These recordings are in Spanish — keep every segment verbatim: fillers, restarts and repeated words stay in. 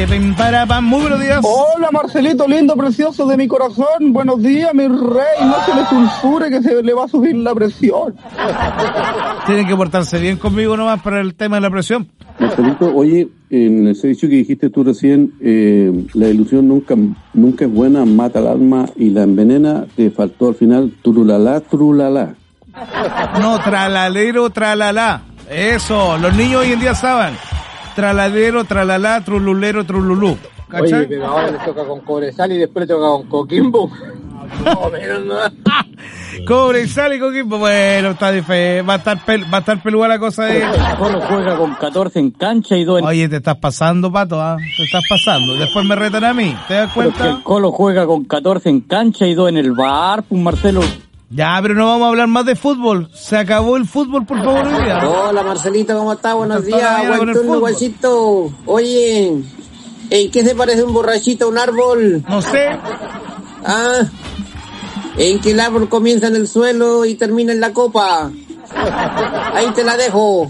pim, para, pam. Muy buenos días. Hola, Marcelito, lindo, precioso de mi corazón. Buenos días, mi rey. No se le sulfure que se le va a subir la presión. Tienen que portarse bien conmigo nomás para el tema de la presión. Marcelito, oye, en el servicio que dijiste tú recién, eh, la ilusión nunca nunca es buena, mata el alma y la envenena. Te faltó al final turulala, turulala. No, tralalero, tralalá. Eso, los niños hoy en día saben. Tralalero, tralalá, trululero, trululú. ¿Cachai? Oye, pero ahora le toca con Cobresal y después le toca con Coquimbo. No, menos no. Cobresal y Coquimbo, bueno, está diferente. Va a estar pel, va a estar peluda la cosa de... El Colo juega con catorce en cancha y dos en... Oye, te estás pasando, Pato, ¿ah? ¿eh? Te estás pasando. Después me retan a mí, ¿te das cuenta? Pero es que el Colo juega con catorce en cancha y dos en el bar, pues, Marcelo. Ya, pero no vamos a hablar más de fútbol. Se acabó el fútbol, por favor, hoy día. Hola, Marcelito, ¿cómo estás? Buenos días, buen buen turno, guachito. Oye, ¿en qué se parece un borrachito a un árbol? No sé. Ah, en que el árbol comienza en el suelo y termina en la copa. Ahí te la dejo.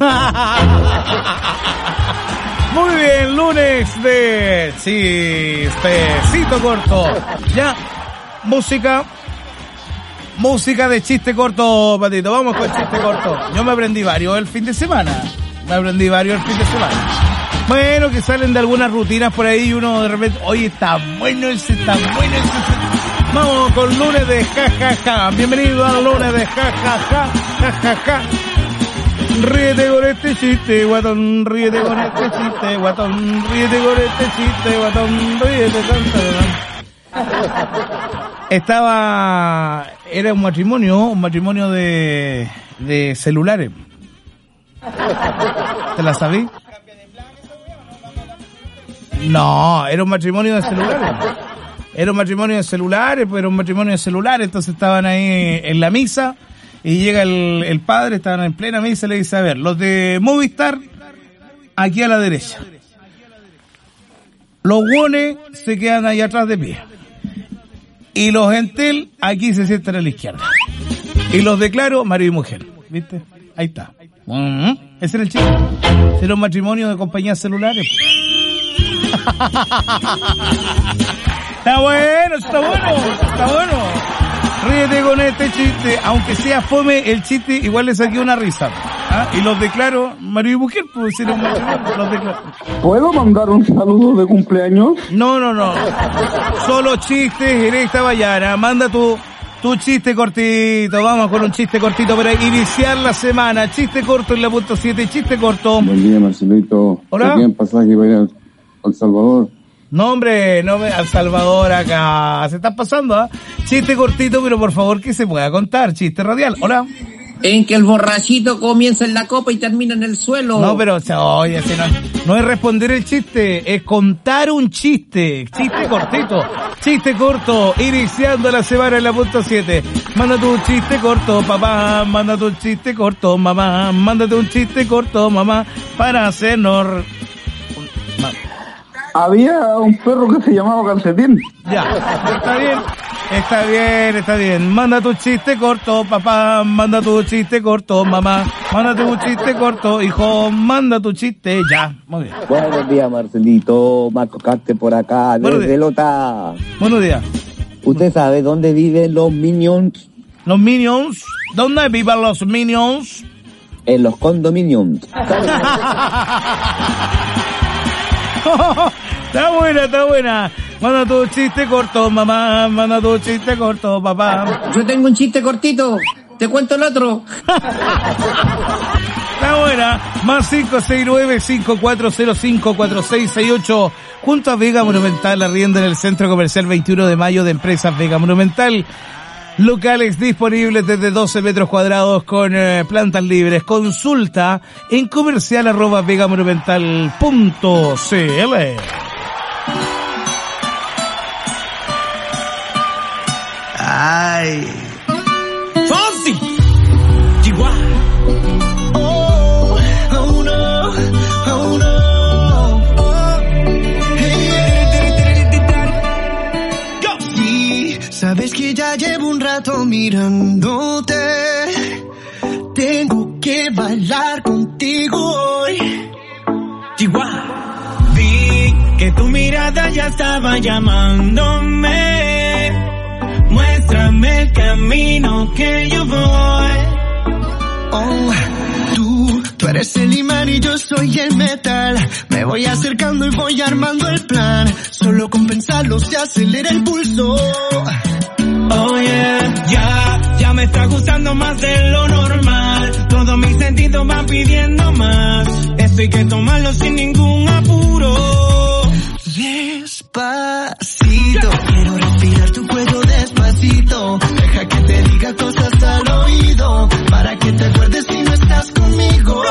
Muy bien, lunes de chistecito corto. Ya, música. Música de chiste corto, Patito. Vamos con chiste corto. Yo me aprendí varios el fin de semana. Me aprendí varios el fin de semana. Bueno, que salen de algunas rutinas por ahí y uno de repente... Oye, está bueno ese, está bueno ese. Vamos con lunes de ja, ja, ja. Bienvenido al lunes de ja, ja, ja, ja, ja, ja. Ríete con este chiste, guatón. Ríete con este chiste, guatón. Ríete con este chiste, guatón. Ríete con... Estaba, era un matrimonio, un matrimonio de, de celulares. ¿Te la sabí? No, era un matrimonio de celulares. Era un matrimonio de celulares, pues era un matrimonio de celulares, entonces estaban ahí en la misa y llega el, el padre, estaban en plena misa y le dice, a ver, los de Movistar, aquí a la derecha. Los guones se quedan ahí atrás de pie. Y los Entel aquí se sientan a la izquierda. Y los de Claro, marido y mujer. ¿Viste? Ahí está. Uh-huh. Ese era el chiste. Era un matrimonio de compañías celulares. Está bueno, está bueno, está bueno. Ríete con este chiste. Aunque sea fome el chiste, igual le saqué una risa. ¿Ah? Y los de Claro, marido y mujer, pues era un matrimonio. Los de Claro. ¿Puedo mandar un saludo de cumpleaños? No, no, no. Solo chistes en esta mañana. Manda tu, tu chiste cortito. Vamos con un chiste cortito para iniciar la semana. Chiste corto en la punto siete. Chiste corto. Buen día, Marcelito. Hola. ¿Qué pasaje para ir a El Salvador? No, hombre, no me... Al Salvador acá. Se está pasando, ¿ah? ¿eh? Chiste cortito, pero por favor que se pueda contar. Chiste radial. Hola. En que el borrachito comienza en la copa y termina en el suelo. No, pero, o sea, oye, si no, no es responder el chiste, es contar un chiste. Chiste cortito. Chiste corto, iniciando la semana en la punto siete. Manda tu chiste corto, papá. Manda tu chiste corto, mamá. Mándate un chiste corto, mamá, para hacernos... Había un perro que se llamaba Calcetín. Ya, está bien. Está bien, está bien. Manda tu chiste corto, papá. Manda tu chiste corto, mamá. Manda tu chiste corto, hijo. Manda tu chiste, ya. Muy bien. Buenos días, Marcelito. Marco Carte por acá, Buenos desde Lota. Buenos días. ¿Usted sabe dónde viven los Minions? ¿Los Minions? ¿Dónde viven los Minions? En los condominiums. Está buena, está buena. Manda tu chiste corto, mamá. Manda tu chiste corto, papá. Yo tengo un chiste cortito. Te cuento el otro. Está buena. Más cinco seis nueve, cinco cuatro cero cinco, cuatro seis seis ocho. Junto a Vega Monumental, arrienda en el Centro Comercial veintiuno de mayo de Empresas Vega Monumental. Locales disponibles desde doce metros cuadrados con eh, plantas libres. Consulta en comercial arroba vegamonumental punto cl. Ay. Fonsi. Chihuahua. Oh, oh no, oh no. Oh. Hey, go. Sí, sabes que ya llevo un rato mirándote. Tengo que bailar contigo hoy. Chihuahua. Vi que tu mirada ya estaba llamándome. Muéstrame el camino que yo voy. Oh, tú, tú eres el imán y yo soy el metal. Me voy acercando y voy armando el plan. Solo con pensarlo se acelera el pulso. Oh yeah, ya, ya me está gustando más de lo normal. Todos mis sentidos van pidiendo más. Esto hay que tomarlo sin ningún apuro. Despacito, quiero respirar tu cuello despacito. Deja que te diga cosas al oído, para que te acuerdes si no estás conmigo.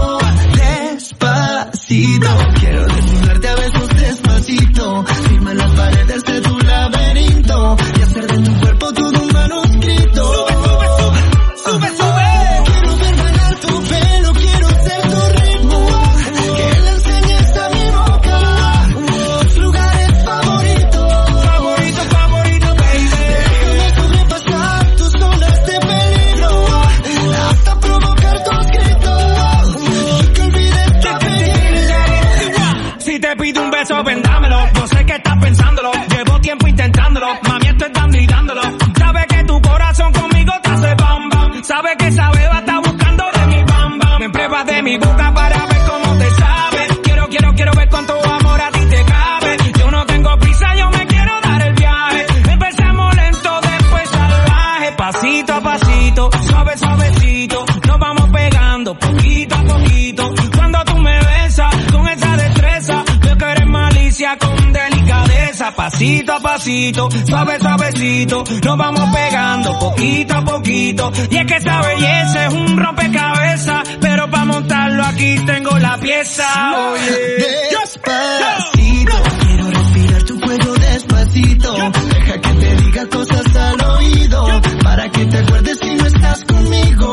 Despacito, quiero desnudarte a besos despacito. Firma las paredes de tu laberinto y hacer de tu cuerpo todo un manuscrito. Sube, sube, sube. Quiero ver bailar tu pelo, quiero ser tu ritmo. Que le enseñes a mi boca tus lugares favoritos. Favorito, favorito, baby. Déjame sobrepasar tus zonas de peligro hasta provocar tus gritos y que olvides tu apellido. Si te pido un beso, vendámelo. Yo sé que estás pensándolo. Llevo tiempo intentándolo. Mami, estoy dando y dándolo. Sabe que tu corazón conmigo te hace bam bam. Sabe que esa beba está buscando de mi bam bam. Me pruebas de mi boca para ver cómo te sabe. Quiero, quiero, quiero ver cuánto amor a ti te cabe. Yo no tengo prisa, yo me quiero dar el viaje. Empecemos lento, después salvaje. Pasito a pasito, suave, suavecito. Nos vamos pegando poquito a poquito. Cuando tú me besas con esa destreza, veo que eres malicia con delicadeza. Pasito a pasito, suave, suavecito. Nos vamos pegando poquito a poquito. Y es que esa belleza es un rompecabezas, pero para montarlo aquí tengo la pieza. Oye, despacito, quiero respirar tu cuello despacito. Deja que te diga cosas al oído, para que te acuerdes si no estás conmigo.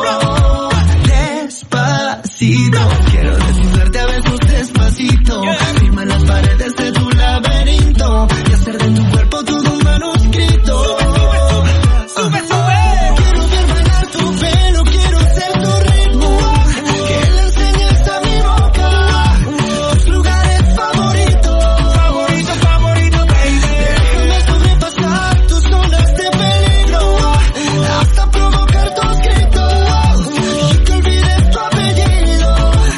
Despacito, quiero desnudarte a besos despacito. Firma las paredes de tu laberinto y hacer de tu cuerpo todo un manuscrito. Sube, sube. Quiero ver bailar tu pelo, quiero ser tu ritmo. Que le enseñes a mi boca tus lugares favoritos. Favorito, favorito, baby. Déjame sobrepasar tus zonas de peligro hasta provocar tus gritos y que olvides tu apellido.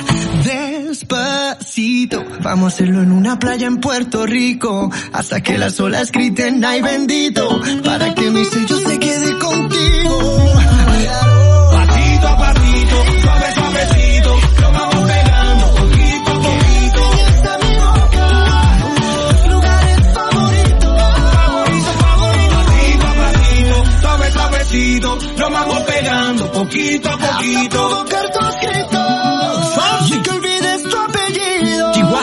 Despacito, vamos a hacerlo en una playa en Puerto Rico, hasta que las olas griten ay bendito, para que mi sello se quede contigo. Pasito a pasito, suave, suavecito, lo vamos pegando poquito a poquito. Hasta mi boca tus lugares favoritos. Favorito, favorito. Pasito a pasito, suave, suavecito, lo vamos pegando poquito a poquito. Hasta provocar tus gritos y que olvides tu apellido.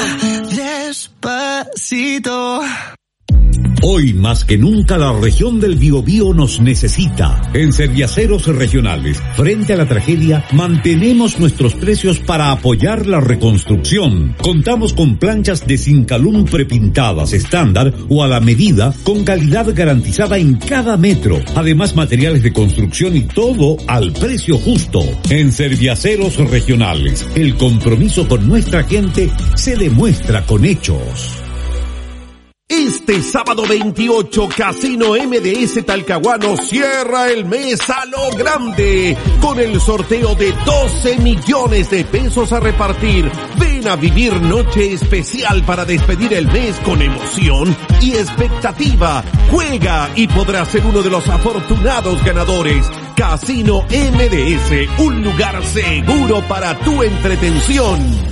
Despacito. Hoy más que nunca la región del Biobío nos necesita. En Serviaceros Regionales, frente a la tragedia, mantenemos nuestros precios para apoyar la reconstrucción. Contamos con planchas de Zincalum prepintadas estándar o a la medida, con calidad garantizada en cada metro. Además, materiales de construcción y todo al precio justo. En Serviaceros Regionales, el compromiso con nuestra gente se demuestra con hechos. Este sábado veintiocho, Casino M D S Talcahuano cierra el mes a lo grande con el sorteo de doce millones de pesos a repartir. Ven a vivir noche especial para despedir el mes con emoción y expectativa. Juega y podrás ser uno de los afortunados ganadores. Casino M D S, un lugar seguro para tu entretención.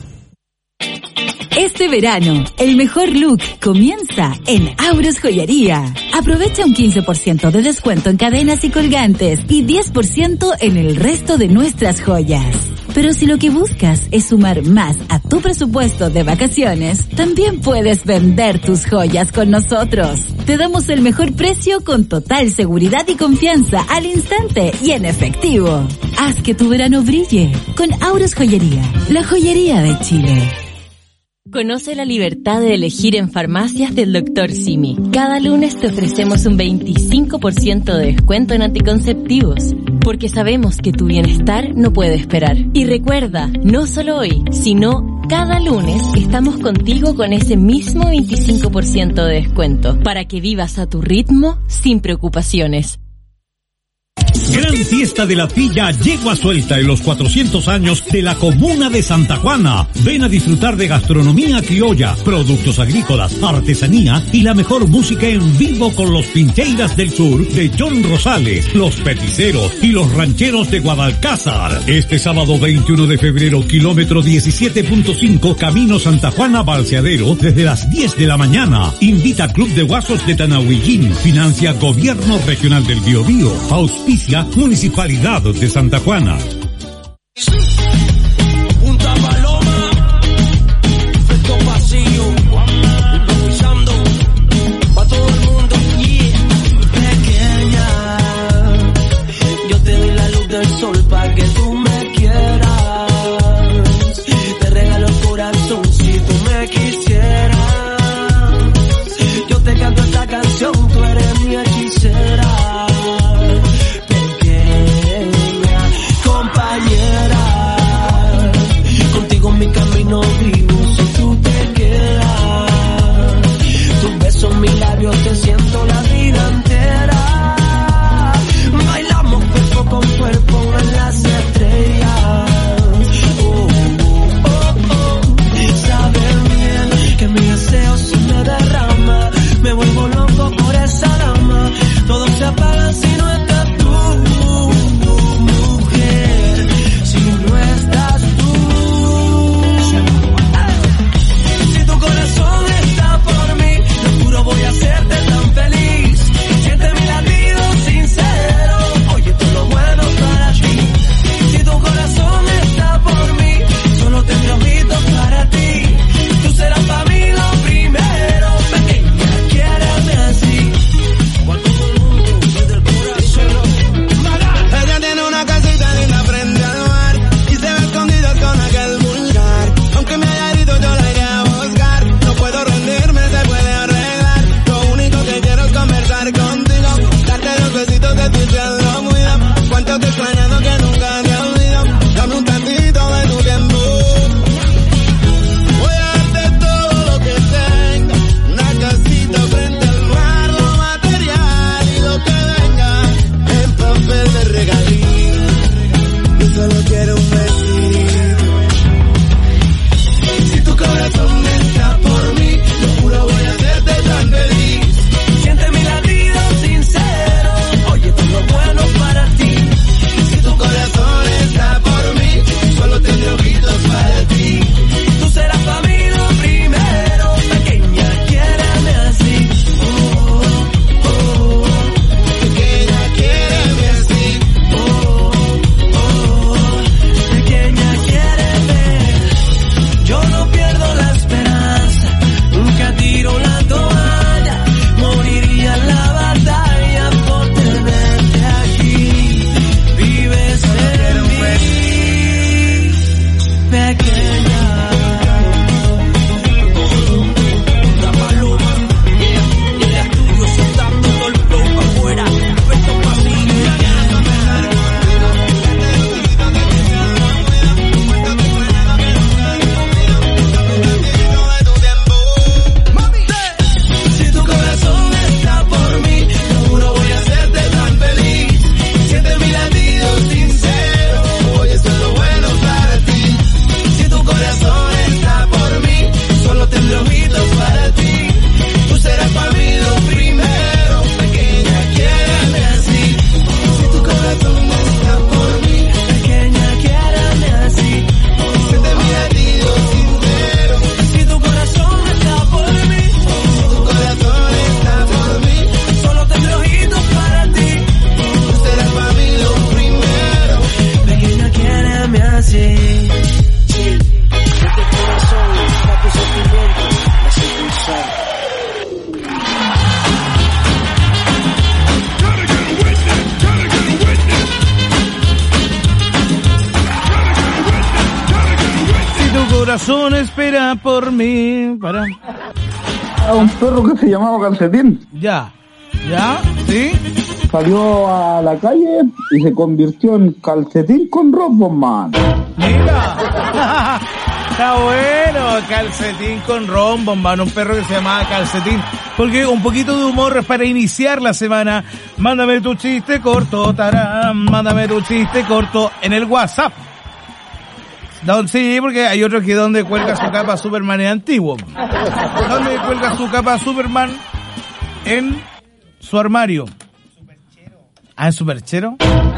Este verano, el mejor look comienza en Auros Joyería. Aprovecha un quince por ciento de descuento en cadenas y colgantes y diez por ciento en el resto de nuestras joyas. Pero si lo que buscas es sumar más a tu presupuesto de vacaciones, también puedes vender tus joyas con nosotros. Te damos el mejor precio con total seguridad y confianza al instante y en efectivo. Haz que tu verano brille con Auros Joyería, la joyería de Chile. Conoce la libertad de elegir en farmacias del doctor Simi. Cada lunes te ofrecemos un veinticinco por ciento de descuento en anticonceptivos, porque sabemos que tu bienestar no puede esperar. Y recuerda, no solo hoy, sino Cada lunes estamos contigo con ese mismo veinticinco por ciento de descuento para que vivas a tu ritmo sin preocupaciones. Gran fiesta de la Pilla Yegua Suelta en los cuatrocientos años de la comuna de Santa Juana. Ven a disfrutar de gastronomía criolla, productos agrícolas, artesanía y la mejor música en vivo con los Pincheiras del Sur de John Rosales, los Peticeros y los Rancheros de Guadalcázar. Este sábado veintiuno de febrero, kilómetro diecisiete punto cinco, camino Santa Juana Balseadero, desde las diez de la mañana. Invita Club de Guasos de Tanahuillín. Financia Gobierno Regional del Biobío. Auspicia Municipalidad de Santa Juana. Punta Paloma, efecto pasillo, improvisando pa' todo el mundo. Yeah. Pequeña, yo te doy la luz del sol pa' que tú me quieras. Te regalo el corazón si tú me quisieras. Yo te canto esta canción, tú eres mi hechicera. Contigo mi camino vivo si tú te quedas. Tus besos, mis labios, te siento la vida entera. Bailamos cuerpo con cuerpo en las estrellas. Oh, oh, oh, oh. Sabes bien que mi deseo se me derrama. Me vuelvo loco por esa dama. Todo se apaga si no estás tú. Voy a hacerte tan feliz. Siente mi latido sincero. Oye, todo lo bueno para ti. Si tu corazón está por mí, solo tendré ojitos para ti. Tú serás para mí lo primero. Pequeña, quiéreme así. Cuando todo el mundo desde el corazón. Ella tiene una casita linda frente al mar y se ve escondida con aquel vulgar. Aunque me haya herido, yo la iré a buscar. No puedo rendirme, se puede arreglar. Conversar contigo, darte los besitos de tu cielo muy bien. Cuánto te he extrañado que nunca te olvido. Dame un tantito de tu tiempo. Voy a darte todo lo que tengo. Una casita frente al mar, lo material y lo que venga en papel de regalito. Yo solo quiero un besito. Si tu corazón está por mí, lo juro voy a hacerte tan feliz. Siente mi latido sincero. Oye, todo lo bueno para ti. Si tu corazón está por mí, solo tendré ojitos para ti. Tú serás para mí lo primero. Pequeña, quiéreme así. Oh, oh, oh. Pequeña, quiéreme así. Oh, oh, oh. Pequeña, quiéreme. Yo no pierdo la esperanza. Nunca tiro la toalla. Moriría en la batalla por tenerte aquí. Vives en mí, pequeña. La paloma, y el estudio soltando todo el flow para afuera. Efecto pasillo. Si tu corazón está por mí, lo juro voy a hacerte tan feliz. Siente mi latido sincero. Oye, esto es lo bueno para ti. Si tu corazón está por mí, solo tendré ojitos para ti. Tú serás para mí lo primero. Pequeña, quiéreme así. Si tu corazón está por mí, pequeña, quiéreme así. Siente mi latido sincero. Si tu corazón está por mí, si tu corazón está por mí, solo tendré ojitos para ti. Tú serás para mí lo primero. Pequeña, quiéreme así. Sí, de tu corazón, para tus sentimientos, las impulsar. Si tu corazón espera por mí. Para. A un perro que se llamaba Calcetín. Ya. ¿Ya? ¿Sí? Salió a la calle y se convirtió en Calcetín con Robotman. Mira. Está bueno, calcetín con ron, bombano, un perro que se llamaba Calcetín. Porque un poquito de humor para iniciar la semana. Mándame tu chiste corto, tarán, mándame tu chiste corto en el WhatsApp. Don, sí, porque hay otro que donde cuelga su capa Superman es antiguo. ¿Dónde cuelga su capa Superman? En su armario. ¿Ah, en su perchero?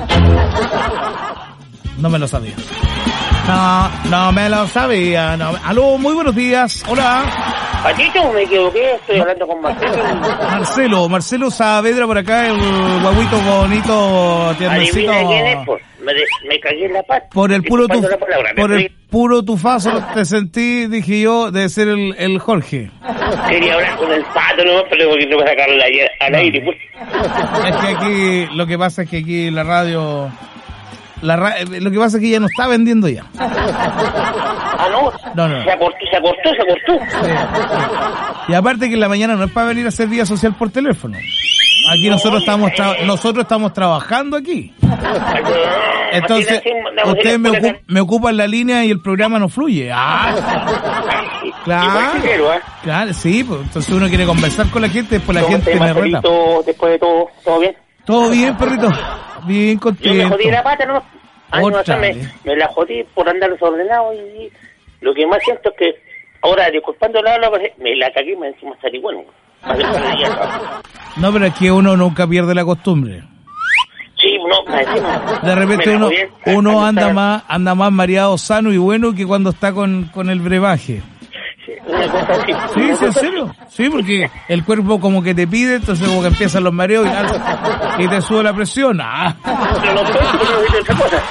No me lo sabía. No, no me lo sabía. No. Aló, muy buenos días. Hola. Patito, me equivoqué, estoy hablando con Marcelo. Marcelo, Marcelo Saavedra por acá, el guaguito bonito, tiernecito. ¿Adivina quién es? Pues, me, de, me cagué en la pata. Por el puro, tu, palabra, por el puro tufazo te sentí, dije yo, de ser el, el Jorge. Quería hablar con el pato, no, pero porque no me sacaron la, al aire. Pues. Es que aquí, lo que pasa es que aquí la radio... La ra lo que pasa es que ya no está vendiendo ya. Ah, no. No, no. Se acortó, se acortó, se acortó. Sí, sí. Y aparte que en la mañana no es para venir a hacer vía social por teléfono. Aquí no, nosotros estamos tra nosotros estamos trabajando aquí. Entonces, ustedes me, ocup me ocupan la línea y el programa no fluye. Ah, claro. Claro, sí, pues entonces uno quiere conversar con la gente, después la gente me reta. Después de todo, ¿todo bien? Todo bien, perrito. Bien contento. Yo me jodí la pata, ¿no? Años atrás me, me la jodí por andar desordenado y lo que más siento es que ahora, disculpando la habla, me la cagué y me encima salí bueno. No, pero es que uno nunca pierde la costumbre. Sí, no, encima. De repente uno, uno anda más, anda más mareado, sano y bueno que cuando está con, con el brebaje. Una cosa así. Sí, sí, en serio. Sí, porque el cuerpo como que te pide, entonces como que empiezan los mareos y, y te sube la presión. Ah. Pero no puedo, pero no otra cosa.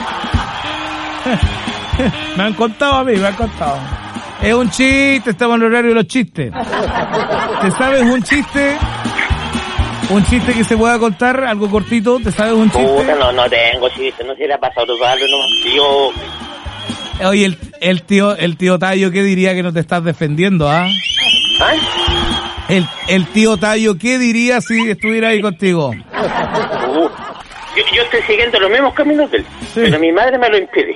Me han contado a mí, me han contado. Es un chiste, estamos en el horario de los chistes. ¿Te sabes un chiste? Un chiste que se pueda contar, algo cortito, ¿te sabes un chiste? Puta, no, no tengo chiste, no se le ha pasado algo nomás. Yo... Oye, el, el tío, el tío Tayo, ¿qué diría que no te estás defendiendo, ah? ¿Ah? El, el tío Tayo, ¿qué diría si estuviera ahí contigo? Uh, yo, yo estoy siguiendo los mismos caminos de él, sí. Pero mi madre me lo impide.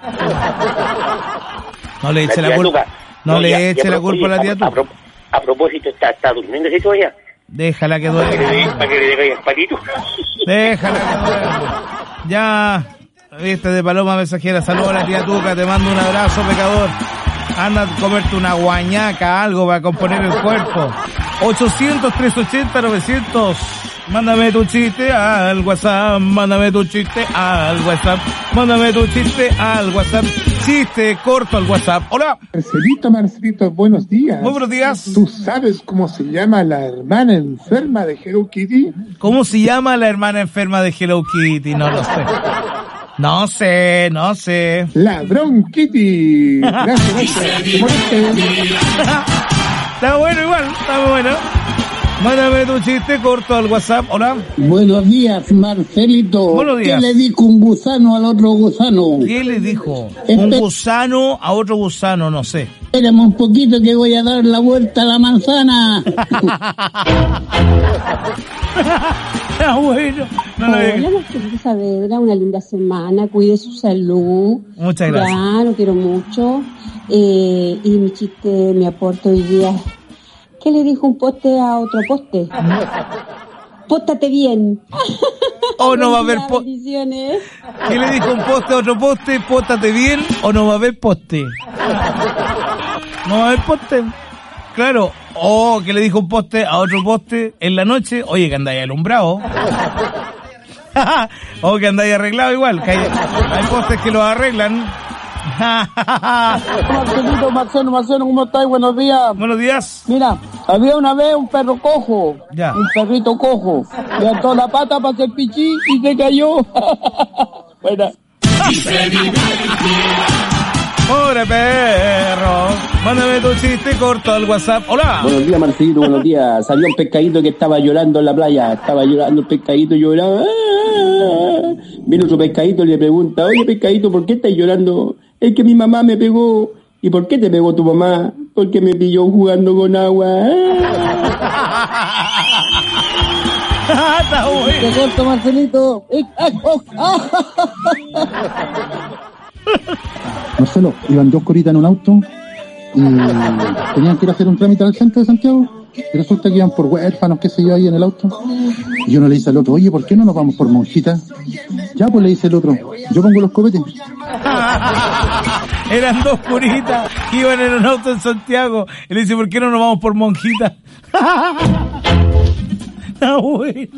No le eche la, la culpa, no, no le ya, eche ya, la culpa a la tía tú. A, pro, a propósito, ¿está, está durmiendo si todavía? Déjala que duerma. Para que le dé el patito. Déjala que duerma. Ya... Viste de Paloma Mensajera, saludos a la tía Tuca, te mando un abrazo, pecador. Anda a comerte una guañaca, algo para componer el cuerpo. ochocientos, trescientos ochenta, novecientos. Mándame tu chiste al WhatsApp, mándame tu chiste al WhatsApp, mándame tu chiste al WhatsApp. Chiste corto al WhatsApp. Hola. Marcelito, Marcelito, buenos días. Muy buenos días. ¿Tú sabes cómo se llama la hermana enferma de Hello Kitty? ¿Cómo se llama la hermana enferma de Hello Kitty? No lo sé. No sé, no sé. Ladrón Kitty. Gracias, gracias. Está bueno igual, está bueno. Mándame tu chiste corto al WhatsApp. Hola. Buenos días, Marcelito. Buenos días. ¿Qué le dijo un gusano al otro gusano? ¿Qué le dijo? Un gusano a otro gusano, no sé. Espérame un poquito que voy a dar la vuelta a la manzana. Está bueno. No lo Hola, Marcelito Saavedra, una linda semana, cuide su salud. Muchas gracias. Ya, lo quiero mucho. Eh, y mi chiste, mi aporte hoy día. ¿Qué le dijo un poste a otro poste? Póstate bien. O no va a haber poste. ¿Qué le dijo un poste a otro poste? Póstate bien o no va a haber poste. No va a haber poste. Claro. O que le dijo un poste a otro poste en la noche. Oye, que andáis alumbrado. O que andáis arreglado igual. Que hay, hay postes que los arreglan. Marcelito, Marcelo, Marcelo, ¿cómo estás? Buenos días. Buenos días. Mira, había una vez un perro cojo, ya. un perrito cojo, levantó la pata para hacer pichí y se cayó. Buena. Pobre perro. Mándame tu chiste corto al WhatsApp. Hola. Buenos días, Marcelito, buenos días. Salió un pescadito que estaba llorando en la playa. Estaba llorando el pescadito, lloraba. Viene otro pescadito y le pregunta, oye, pescadito, ¿por qué estás llorando? Es que mi mamá me pegó. ¿Y por qué te pegó tu mamá? Porque me pilló jugando con agua. Te corto, Marcelito. Marcelo, iban dos coritas en un auto y tenían que ir a hacer un trámite al centro de Santiago y resulta que iban por huérfanos, qué sé yo, ahí en el auto. Y uno le dice al otro, oye, ¿por qué no nos vamos por Monjita? Ya, pues le dice el otro, yo pongo los copetes. Eran dos curitas que iban en un auto en Santiago y le dice, ¿por qué no nos vamos por Monjita? Está bueno.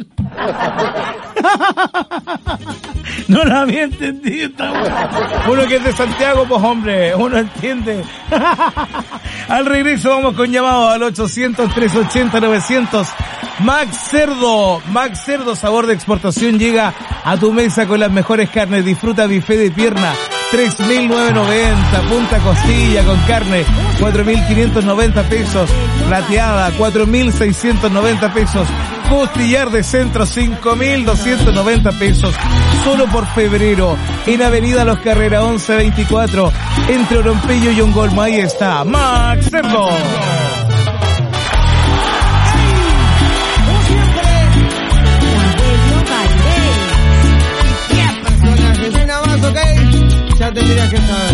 No lo había entendido, está bueno. Uno que es de Santiago, pues hombre, uno entiende. Al regreso vamos con llamado al ochocientos, trescientos ochenta, novecientos. Max Cerdo, Max Cerdo, sabor de exportación, llega a tu mesa con las mejores carnes. Disfruta buffet de pierna, tres mil novecientos noventa, punta costilla con carne, cuatro mil quinientos noventa pesos, plateada, cuatro mil seiscientos noventa pesos, costillar de centro, cinco mil doscientos noventa pesos, solo por febrero, en Avenida Los Carrera once veinticuatro, entre Orompello y Ongolmo. Ahí está, Max Cerdo. Ya tendrías que saber.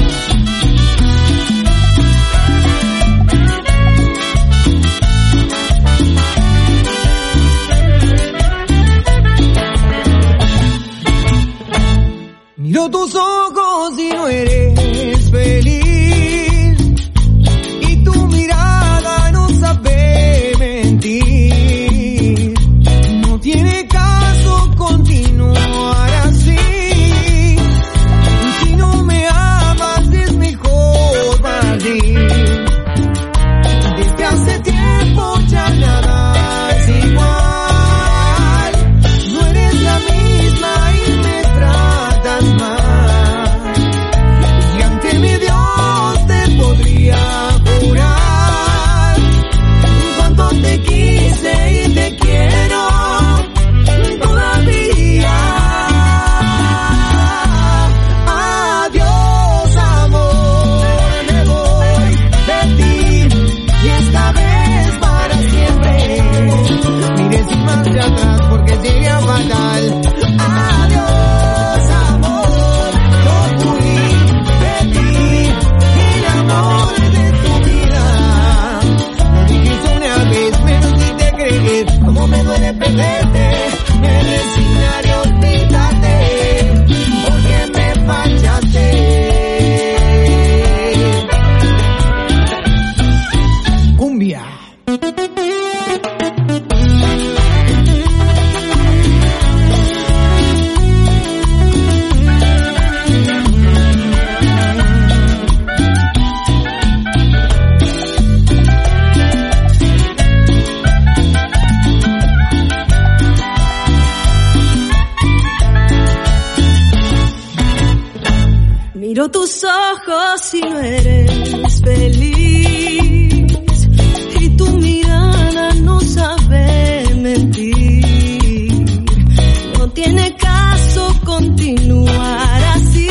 Miro tus ojos y no eres feliz, y tu mirada no sabe mentir. No tiene caso continuar así. Desde hace tiempo ya nada es igual. No eres la misma y me tratas mal. Y ante mi Dios te podría jurar cuánto te quise y te quiero todavía. Adiós, amor. Mire sin marcha atrás porque sería fatal. Adiós, amor. Yo fui de ti, el amor de tu vida. Lo dijiste una vez, menos si te crees. Como me duele perderte, me resignaré a olvidarte, porque me fallaste. Cumbia. Miro tus ojos y no eres feliz, y tu mirada no sabe mentir. No tiene caso continuar así.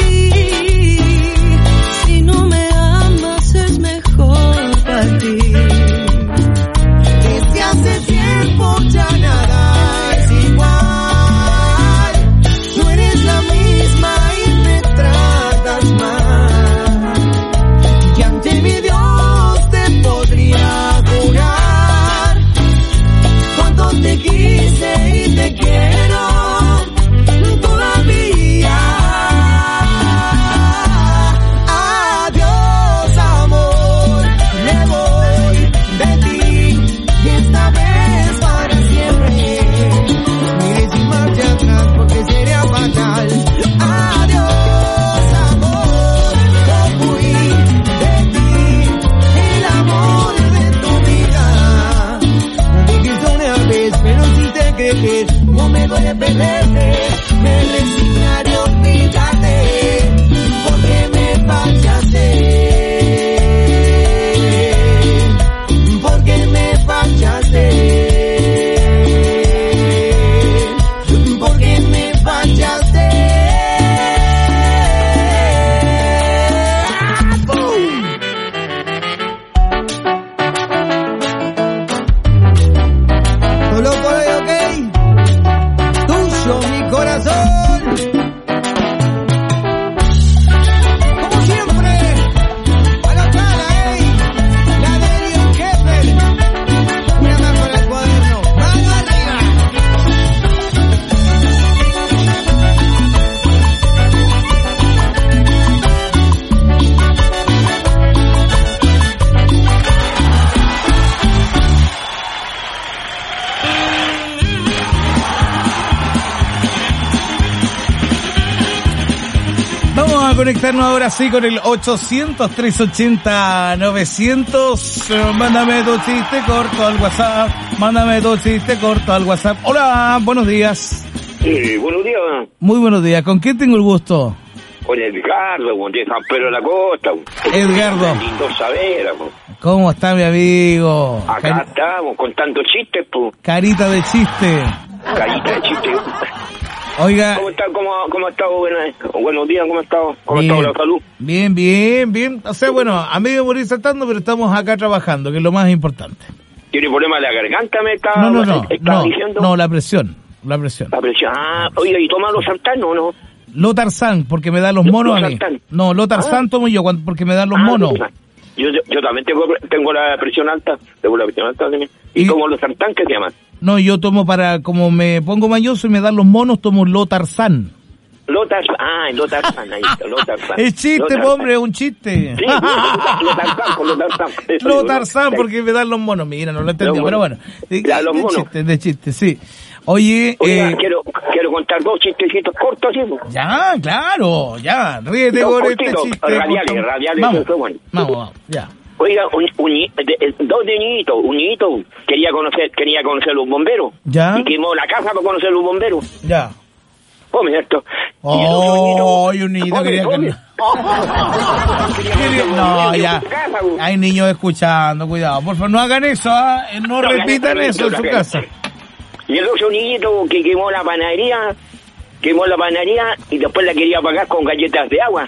Si no me amas es mejor partir. Desde hace tiempo ya nada es igual. No eres la misma y me tratas mal. Y ante mi Dios a conectarnos ahora sí con el ochocientos, trescientos ochenta, novecientos. Eh, Mándame tu chiste corto al WhatsApp. Mándame tu chiste corto al WhatsApp. Hola, buenos días. Sí, buenos días. Muy buenos días. ¿Con quién tengo el gusto? Con Edgardo, con de San Pedro de la Costa. Edgardo. Lindo saber, amor. ¿Cómo está mi amigo? Acá Cari- estamos contando chistes, pues. Carita de chiste. Carita de chistes. Oiga. ¿Cómo está? ¿Cómo, cómo ha estado? Buenas, buenos días, ¿cómo ha estado? ¿Cómo Bien. ha estado la salud? Bien, bien, bien. O sea, bueno, a mí me morí saltando, pero estamos acá trabajando, que es lo más importante. ¿Tiene problema de la garganta, me está, No, no, no. está No, diciendo? no, la presión. La presión. La presión. Ah, oiga, ¿y toma los sartanos o no? Lotarzán, porque me dan los Lo- monos a mí. Losartán. No, Lotarzán Ah. tomo yo cuando- porque me dan los Ah, monos. Yo, yo, yo también tengo, tengo la presión alta. Tengo la presión alta también. ¿Y, como los sartán qué se llaman? No, yo tomo para, como me pongo mañoso y me dan los monos, tomo Lotarzán. Lotarzán. Ah, Lotarzán, ahí está, Lotarzán. Es chiste, Lotarzán. po, hombre, es un chiste. Sí, Lotarzán, por Lotarzán. Eso digo, Lotarzán, ¿no? porque me dan los monos. Mira, no lo entendí, Los pero monos. bueno. De, Ya, los de monos. chiste, de chiste, sí. Oye, Oiga, eh, quiero, quiero contar dos chistecitos cortos, ¿sí? po? ya, claro, ya, ríete Dos por este cortitos, chiste. radiales, corto. radiales, Vamos, eso es bueno. vamos, vamos, ya. Oiga, un, un ni- de- de- dos de niñitos, un niñito quería conocer, quería conocer los bomberos. Ya. Y quemó la casa para conocer los bomberos. Ya. Come, ¿cierto? Oh, y un niñito quería que... No, ya. Hay niños escuchando, cuidado. Por favor, no hagan eso, ¿ah? Eh, no No, repitan no, eso en no, su no, casa. Y el otro niñito que quemó la panadería, quemó la panadería y después la quería pagar con galletas de agua.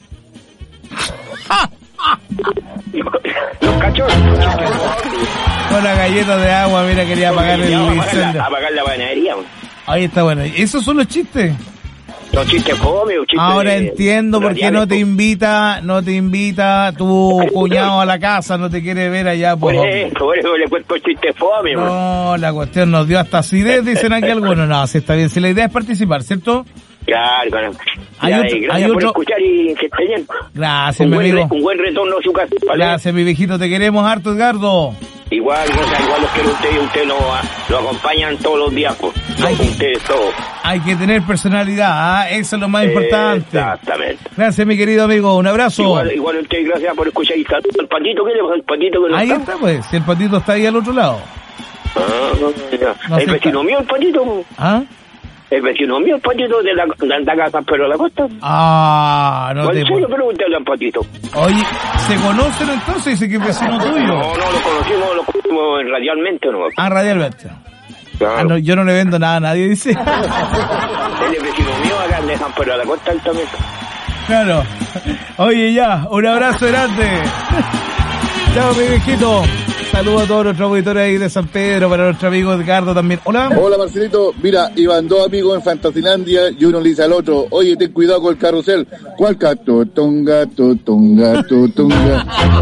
Los cachorros. Con la galleta de agua, mira, quería apagar el Apagar la, incendio. apagar la panadería. Ahí está, bueno. ¿Esos son los chistes? Los chistes fome, los chistes Ahora de- entiendo por qué radiales, no te invita, no te invita tu cuñado a la casa, no te quiere ver allá. Por Por eso, por eso le cuento chistes fome, man. No, la cuestión nos dio hasta acidez, dicen aquí algunos. No, si está bien, si la idea es participar, ¿cierto? Claro, claro. Hay Ya, otro- y gracias hay por otro- escuchar y que esté bien. Gracias, un mi buen, amigo. re- un buen retorno a su casa. ¿vale? Gracias, mi viejito, te queremos harto, Edgardo. Igual, gracias, igual los quiero a usted y usted lo, lo acompañan todos los días, pues. Todos ustedes, todos. Hay que tener personalidad, ¿ah? Eso es lo más importante. Exactamente. Gracias, mi querido amigo, un abrazo. Igual, igual a usted, gracias por escuchar. Y está el patito, ¿qué le pasa al patito que no Ahí está? está, pues, si el patito está ahí al otro lado. Ah, no, ya. No el sé, vecino mío, el patito. po. ¿Ah? El vecino mío, el patito de la, de la casa, pero a la costa. Ah, no te... ¿En serio? Pregúntale al patito. Oye, ¿se conocen entonces? Dice que es vecino tuyo. No, no, lo conocimos, lo conocimos radialmente, ¿no? Ah, radialmente. Claro. Ah, no, yo no le vendo nada a nadie, dice. Él es vecino mío, acá de San Pedro de la Costa, él también. Claro. Oye, ya, un abrazo grande. Chao, mi viejito. Saludos a todos nuestros auditores ahí de San Pedro, para nuestro amigo Edgardo también. Hola. Hola Marcelito, mira, iban dos amigos en Fantasilandia y uno le dice al otro, oye, ten cuidado con el carrusel. ¿Cuál gato? Tonga, tonga, tonga.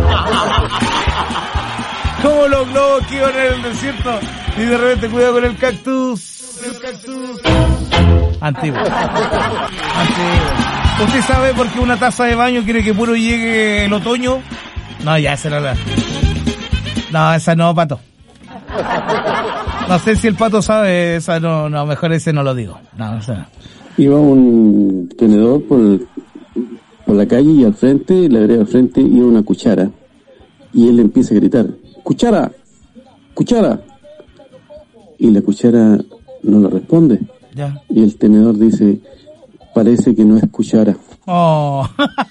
Como los globos que iban en el desierto y de repente cuidado con el cactus. El cactus. Antiguo. Antiguo. ¿Usted sabe por qué una taza de baño quiere que puro llegue el otoño? No, ya, esa era la... No, esa no, Pato. No sé si el Pato sabe, esa no, no, mejor ese no lo digo. No, esa no. Iba un tenedor por, por la calle y al frente, la vereda al frente, iba una cuchara. Y él empieza a gritar, ¡cuchara! ¡Cuchara! Y la cuchara no le responde. Ya. Y el tenedor dice, parece que no es cuchara. Oh.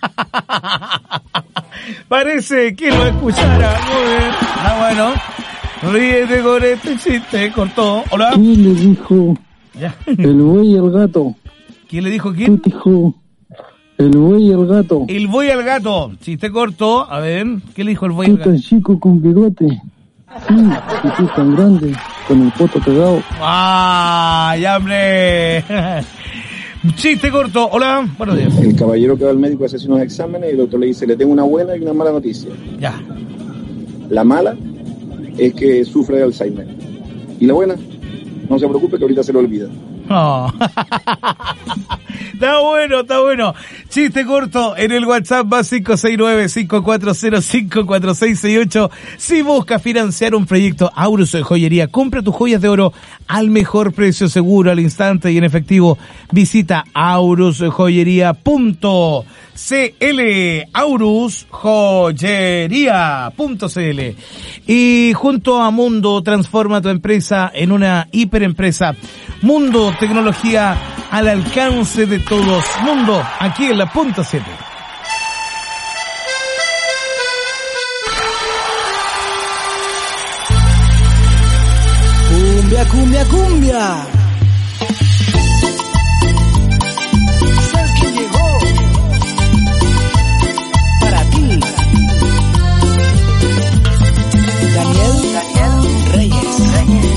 Parece que lo escuchara. Muy bien. Ah, bueno. Ríete con este chiste, cortó. Hola. ¿Quién le dijo? Ya. El buey y el gato. ¿Quién le dijo quién? ¿Quién dijo? El buey y el gato. El buey al gato. Chiste corto. A ver, ¿qué le dijo el buey al Tú gato? tan chico con bigote. Sí, y tú tan grande con el poto pegado. ¡Ah! ¡Ya, hombre! Chiste corto. Hola. Buenos días. El caballero que va al médico a hacerse unos exámenes y el doctor le dice, le tengo una buena y una mala noticia. Ya. La mala es que sufre de Alzheimer. Y la buena, no se preocupe que ahorita se lo olvida. Oh. Está bueno, está bueno. Chiste corto en el WhatsApp más cinco seis nueve, cinco cuatro cero, cinco cuatro seis seis ocho. Si buscas financiar un proyecto Aurus de Joyería, compra tus joyas de oro al mejor precio, seguro, al instante y en efectivo. Visita aurus joyería punto c l, aurus joyería punto c l. Y junto a Mundo, transforma tu empresa en una hiperempresa. Mundo, tecnología al alcance de todos. Mundo, aquí en la punta siete. Cumbia, cumbia, cumbia. ¿Sabes quién llegó? Para ti. Daniel, Daniel Reyes. Reyes.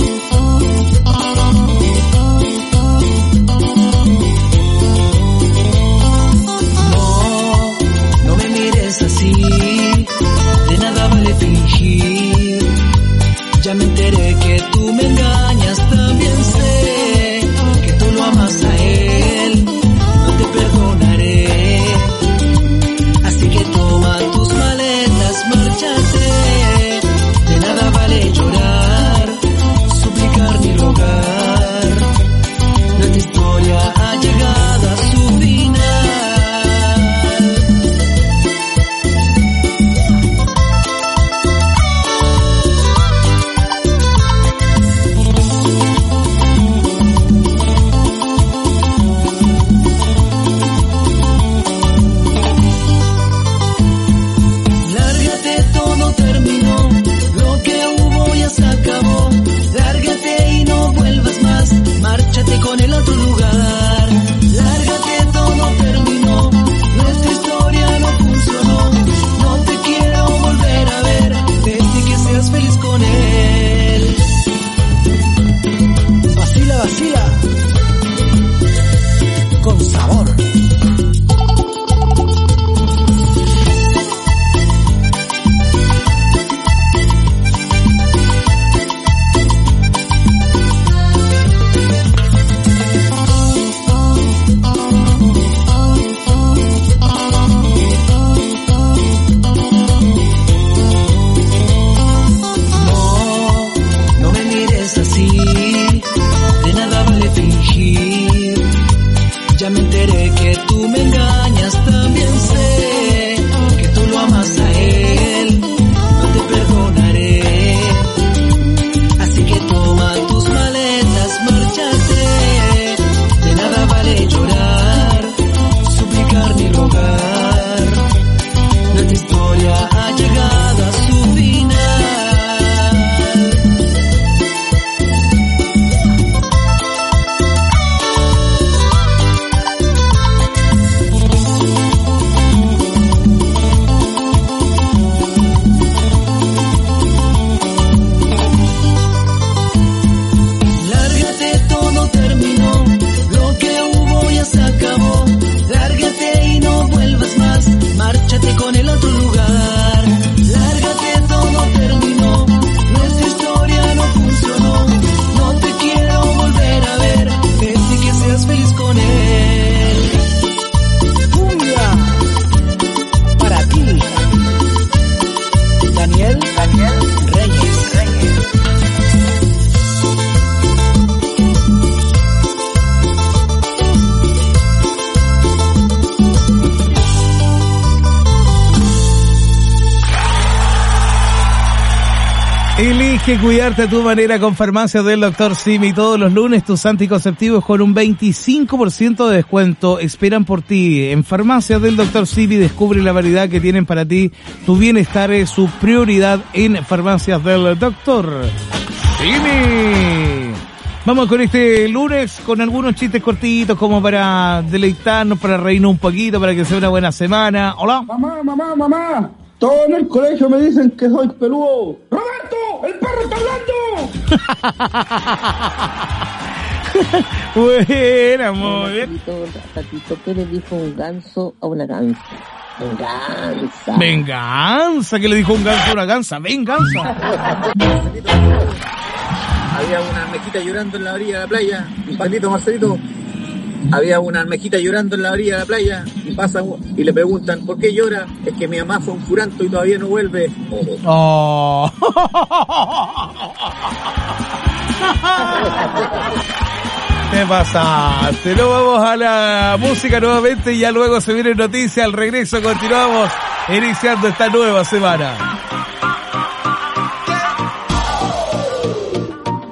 No, no me mires así. De nada vale fingir. Ya me enteré que tú me engañas, también sé que tú lo amas a él, no te perdonaré, así que toma tus maletas, márchate, de nada vale llorar, suplicar ni rogar, nuestra historia ha llegado a su final. Márchate con el otro lugar, lárgate, todo terminó, nuestra historia no funcionó, no te quiero volver a ver, desde que seas feliz con él. Vacila, vacila, con sabor. Ya me enteré que tú me engañas, también sé que tú lo amas a él, no te perdonaré, así que toma tus maletas, márchate, de nada vale llorar, suplicar ni rogar, nuestra historia ha llegado a su final. Márchate con el otro lugar, lárgate, todo terminó, nuestra historia no funcionó, no te quiero volver a ver, desde que seas feliz con él. Cumbia, para ti, Daniel, Daniel Reyes, Reyes. Elige cuidarte a tu manera con Farmacias del doctor Simi. Todos los lunes tus anticonceptivos con un veinticinco por ciento de descuento esperan por ti. En Farmacias del doctor Simi descubre la variedad que tienen para ti. Tu bienestar es su prioridad en Farmacias del doctor Simi. Vamos con este lunes con algunos chistes cortitos como para deleitarnos, para reírnos un poquito, para que sea una buena semana. Hola. Mamá, mamá, mamá. Todos en el colegio me dicen que soy peludo. ¡Roberto! ¡El perro está hablando! Buena, muy bien. Tatito, ¿qué le dijo un ganso a una gansa? Venganza. Venganza, ¿qué le dijo un ganso a una gansa? Venganza. Había una mejita llorando en la orilla de la playa. Marcelito, Marcelito. había una almejita llorando en la orilla de la playa y pasa y le preguntan ¿por qué llora? Es que mi mamá fue un curanto y todavía no vuelve. Oh. ¿Qué pasaste? No, vamos a la música nuevamente y ya luego se viene noticia. Al regreso continuamos iniciando esta nueva semana.